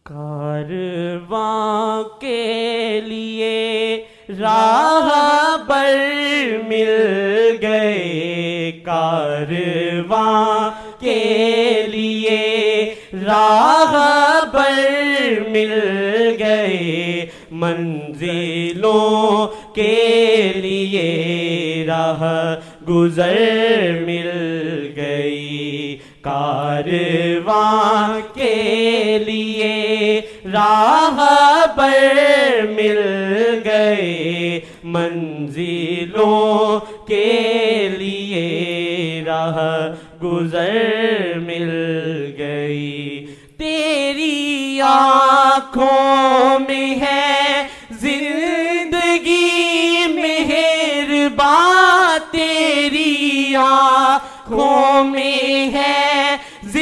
کارواں کے لیے راہبر مل گئے، کارواں کے لیے راہبر مل گئے، منزلوں کے لیے راہ گزر مل گئی، کارواں کے لیے راہبر مل گئے، منزلوں کے لیے راہ گزر مل گئی۔ تیری آنکھوں میں ہے زندگی مہرباں، تیری آنکھوں میں ہے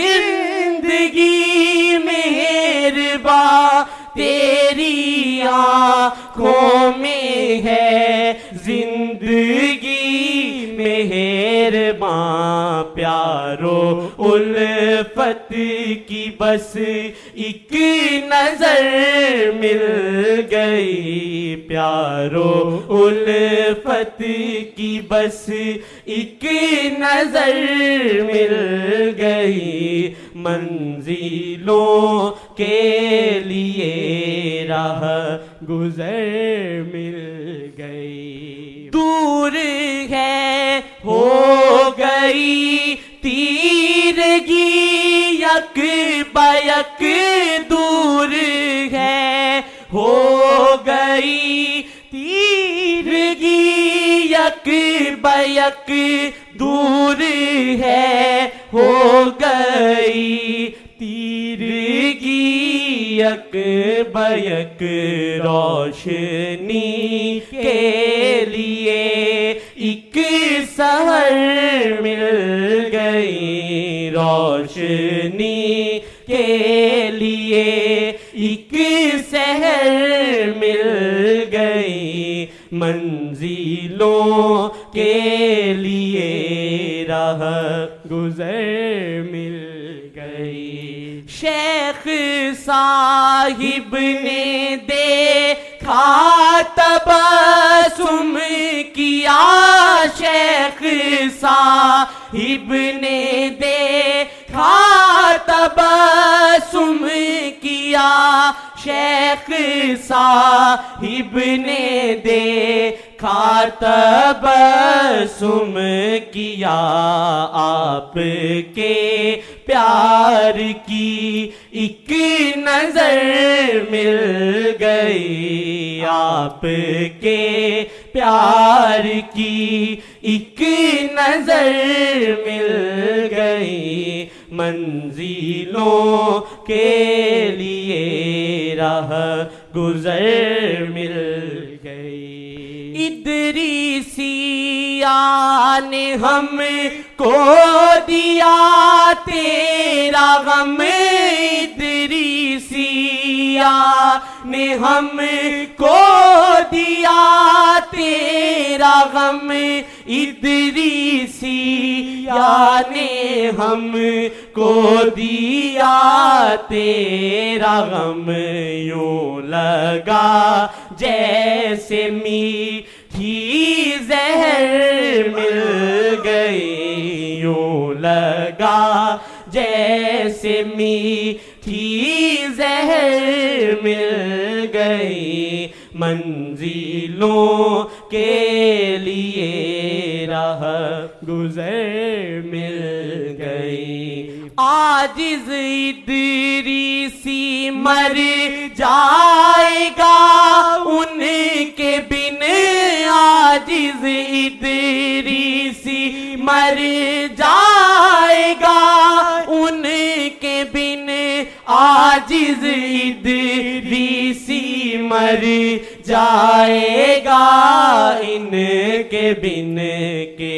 زندگی مہرباں، تیری آنکھوں میں ہے زندگی مہرباں، پیارو الفت کی بس ایک نظر مل گئی، پیارو الفت کی بس ایک نظر مل گئی، منزلوں کے لیے راہ گزر مل گئی۔ دور ہے ہو گئی تیرگی یک بیک، دور ہے ہو گئی تیرگی یک بیک، دور ہے ہو گئی تیرگی یک بیک، روشنی کے لیے ایک سحر مل گئی، روشنی کے لیے ایک سحر مل گئی، منزلوں کے لیے راہ گزر مل گئی۔ شیخ صاحب نے دیکھا تبسم کیا، شیخ صاحب نے دیکھا تبسم کیا، شیخ صاحب نے دیکھا تبسم کیا، آپ کے پیار کی ایک نظر مل گئی، آپ کے پیار کی ایک نظر مل گئی، منزلوں کے لیے راہ گزر مل گئی۔ ادریسیہ نے ہم کو دیا تیرا غم، ادریسیہ نے ہم کو دیا تیرا غم، ادریسیہ نے ہم کو دیا تیرا غم، یوں لگا جیسے میٹھی زہر مل گئی، یوں لگا جیسے میٹھی زہر مل گئی، منزلوں کے لیے راہ گزر مل گئی۔ عاجز ادریسی مر جائے گا ان کے بن، عاجز ادریسی مر جائے گا ان کے بن، عاجز ادریسی مر جائے گا ان کے بن، کہ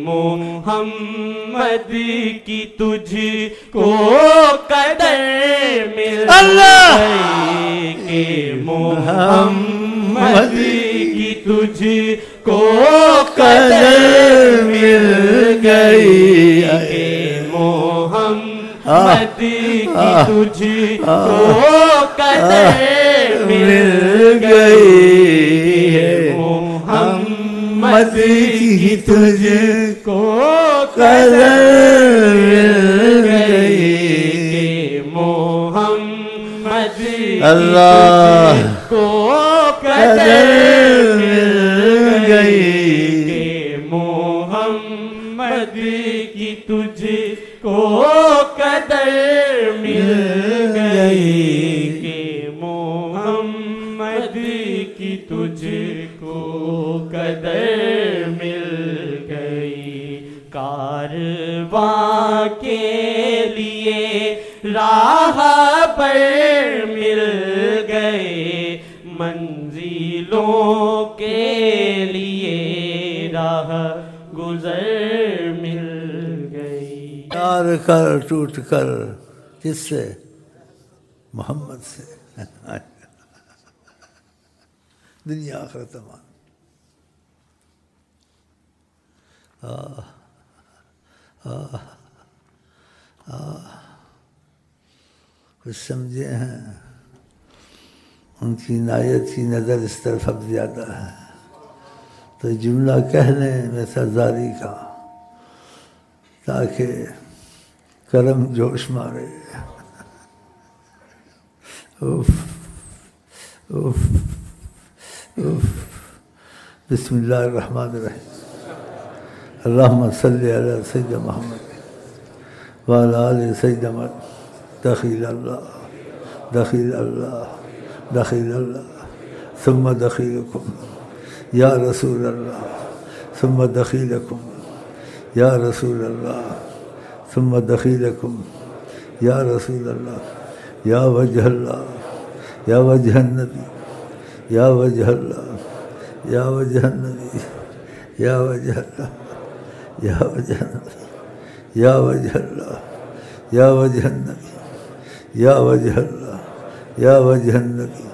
محمد کی تجھ کو قدر مل گئی، کہ محمد کی تجھ کو قدر مل گئی، کہ محمد تجھ کو قدر مل گئی ہے محمد کی تجھ کو قدر مل گئی کہ محمد اللہ کو قدر مل گئی کہ محمد کی تجھ کو قدر مل گئی کہ محمد کی تجھ کو قدر مل گئی کارواں کے لیے راہ پر مل گئے منزلوں کے لیے راہ گزر مل گئی پیار کر ٹوٹ کر کس سے محمد سے دنیا آخرت تمام کچھ سمجھے ہیں ان کی عنایت کی نظر اس طرف اب زیادہ ہے تو جملہ کہہ لیں ویسا زاری کا تاکہ کرم جوش مارے اوف اوف اوف بسم اللہ الرحمن الرحیم اللہم صلی علی سیدنا محمد وعلی آل سیدنا محمد دخیل اللہ دخیل اللہ دخیل اللہ ثم دخیلکم یا رسول اللہ ثم دخیلکم یا رسول اللہ ثم دخیلکم یا رسول اللہ یا وجہ اللہ یا وجہ النبی یا وجہ اللہ یا وجہ النبی یا وجہ اللہ یا وجہ النبی یا وجہ اللہ یا وجہ النبی یا وجہ اللہ یا وجہ النبی